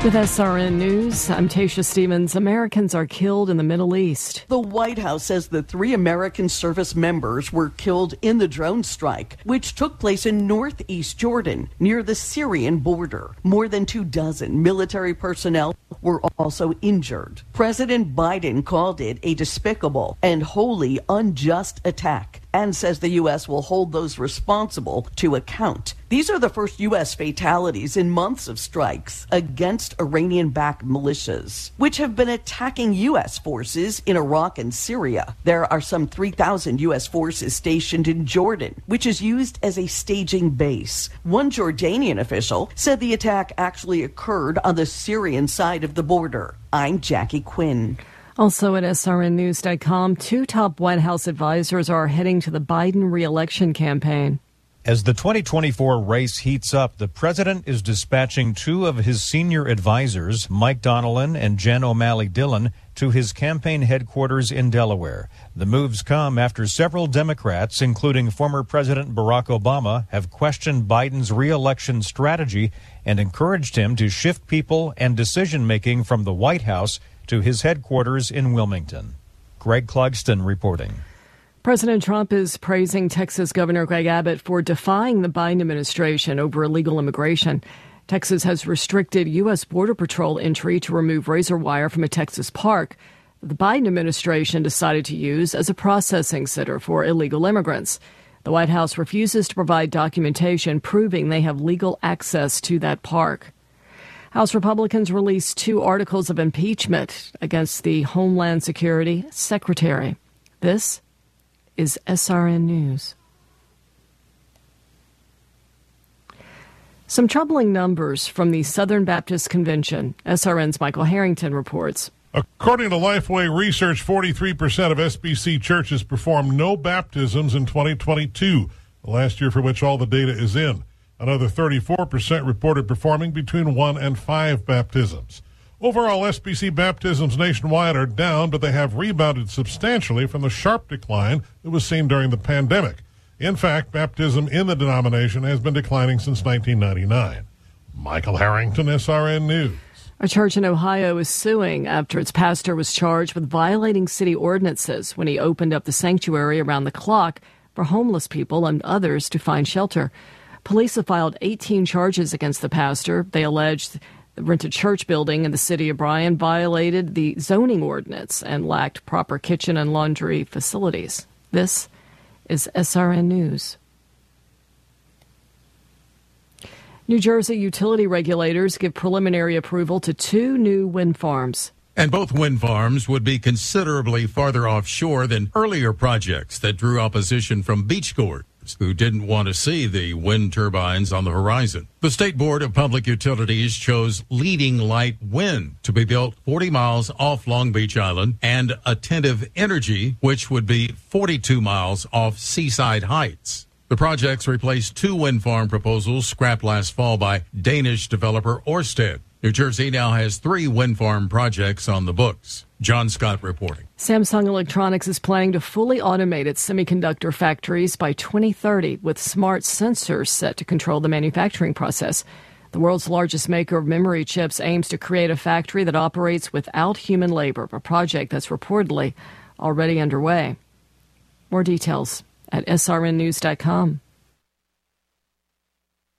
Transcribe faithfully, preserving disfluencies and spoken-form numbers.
With S R N News, I'm Tasha Stevens. Americans are killed in the Middle East. The White House says the three American service members were killed in the drone strike, which took place in northeast Jordan, near the Syrian border. More than two dozen military personnel were also injured. President Biden called it a despicable and wholly unjust attack and says the U S will hold those responsible to account. These are the first U S fatalities in months of strikes against Iranian-backed militias, which have been attacking U S forces in Iraq and Syria. There are some three thousand U S forces stationed in Jordan, which is used as a staging base. One Jordanian official said the attack actually occurred on the Syrian side of the border. I'm Jackie Quinn. Also at S R N news dot com, two top White House advisors are heading to the Biden re-election campaign. As the twenty twenty-four race heats up, the president is dispatching two of his senior advisors, Mike Donilon and Jen O'Malley Dillon, to his campaign headquarters in Delaware. The moves come after several Democrats, including former President Barack Obama, have questioned Biden's re-election strategy and encouraged him to shift people and decision-making from the White House to his headquarters in Wilmington. Greg Clugston reporting. President Trump is praising Texas Governor Greg Abbott for defying the Biden administration over illegal immigration. Texas has restricted U S. Border Patrol entry to remove razor wire from a Texas park the Biden administration decided to use as a processing center for illegal immigrants. The White House refuses to provide documentation proving they have legal access to that park. House Republicans released two articles of impeachment against the Homeland Security Secretary. This is S R N News. Some troubling numbers from the Southern Baptist Convention. S R N's Michael Harrington reports. According to Lifeway Research, forty-three percent of S B C churches performed no baptisms in twenty twenty-two, the last year for which all the data is in. Another thirty-four percent reported performing between one and five baptisms. Overall, S B C baptisms nationwide are down, but they have rebounded substantially from the sharp decline that was seen during the pandemic. In fact, baptism in the denomination has been declining since nineteen ninety-nine. Michael Harrington, S R N News. A church in Ohio is suing after its pastor was charged with violating city ordinances when he opened up the sanctuary around the clock for homeless people and others to find shelter. Police have filed eighteen charges against the pastor. They alleged the rented church building in the city of Bryan violated the zoning ordinance and lacked proper kitchen and laundry facilities. This is S R N News. New Jersey utility regulators give preliminary approval to two new wind farms. And both wind farms would be considerably farther offshore than earlier projects that drew opposition from beachgoers who didn't want to see the wind turbines on the horizon. The State Board of Public Utilities chose Leading Light Wind to be built forty miles off Long Beach Island and Attentive Energy, which would be forty-two miles off Seaside Heights. The projects replace two wind farm proposals scrapped last fall by Danish developer Ørsted. New Jersey now has three wind farm projects on the books. John Scott reporting. Samsung Electronics is planning to fully automate its semiconductor factories by twenty thirty with smart sensors set to control the manufacturing process. The world's largest maker of memory chips aims to create a factory that operates without human labor, a project that's reportedly already underway. More details at S R N news dot com.